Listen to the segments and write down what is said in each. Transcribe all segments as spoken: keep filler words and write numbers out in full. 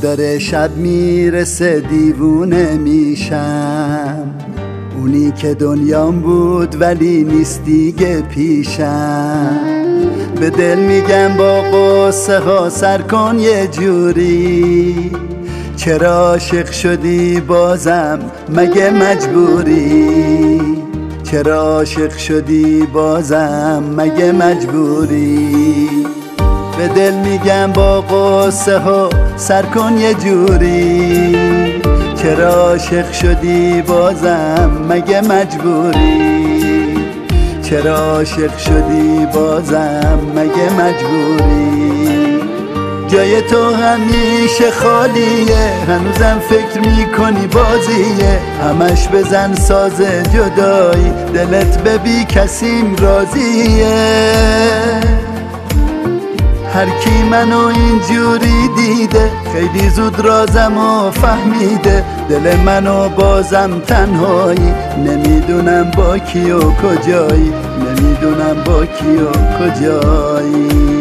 داره شب میرسه دیوونه میشم، اونی که دنیام بود ولی نیست دیگه پیشم. به دل میگم با قصه ها سر کن یه جوری، چرا عاشق شدی بازم مگه مجبوری؟ چرا عاشق شدی بازم مگه مجبوری؟ به دل میگم با قصه ها سر کن یه جوری، چرا عاشق شدی بازم مگه مجبوری؟ چرا عاشق شدی بازم مگه مجبوری؟ جای تو همیشه خالیه، هنوزم فکر میکنی بازیه، همش بزن ساز جدایی، دلت به بی کسیم راضیه. هر کی منو اینجوری دیده خیلی زود رازمو فهمیده، دل منو بازم تنهایی، نمیدونم با کی و کجایی، نمیدونم با کی و کجایی.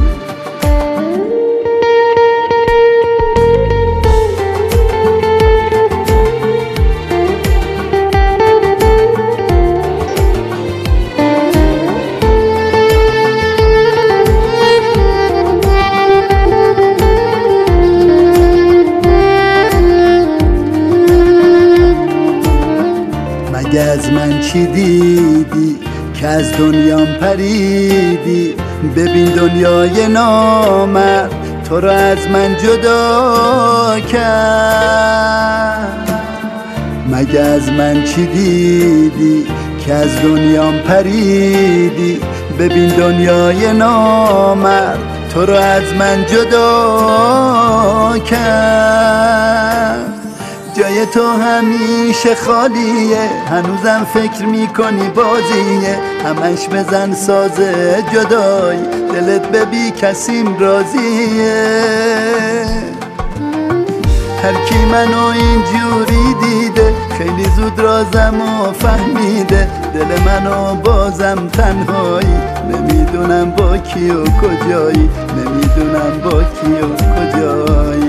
مگه از من چی دیدی که از دنیام پریدی؟ ببین دنیای نامرد تو رو از من جدا کرد. مگه از من چی دیدی که از دنیام پریدی؟ ببین دنیای نامرد تو رو از من جدا کرد. جای تو همیشه خالیه، هنوزم فکر میکنی بازیه، همش بزن ساز جدایی، دلت به بی کسیم راضیه. هر کی منو اینجوری دیده خیلی زود رازمو فهمیده، دل منو بازم تنهایی، نمیدونم با کی و کجایی، نمیدونم با کی و کجایی.